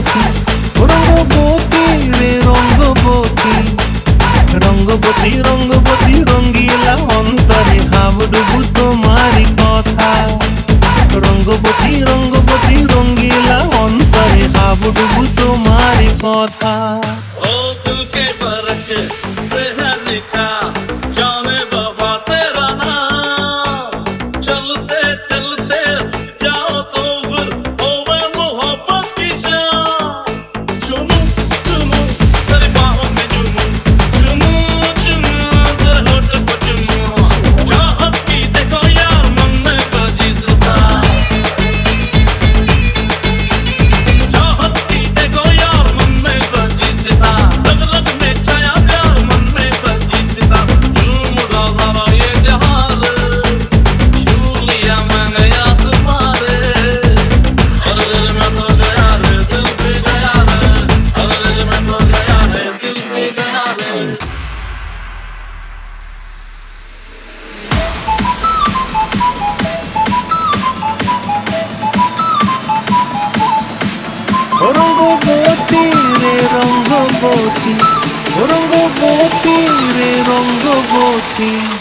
रंगबती रे रंगबती रंगबती रंगबती रंगीला अंतरे हाबुडुबु तुम्हारी कथा रंगबती रंगबती रंगीला अंतरे हाबुडुबु तुम्हारी कथा ओ दिल के फर्क पे है लिखा जाने वफा तेरा नाम चलते चलते जाओ तो फिर होवे मोहब्बत की शाम चुमू चुमू तेरी बाहों में चुमू चुमू चुमू तेरे होठ को चुमू चाहत की देखो यार मन में बजी सदा चाहत की देखो यार मन में बजी सदा लग लग में छाया प्यार मन में बजी सदा झूम रहा सारा ये जहान छू लिया मैंने आसमां रे और दिल में तो गया रे दिल पे गया रे और दिल में तो गया रे दिल पे गया रे रंगबती रे रंगबती रंगबती रे रंगबती।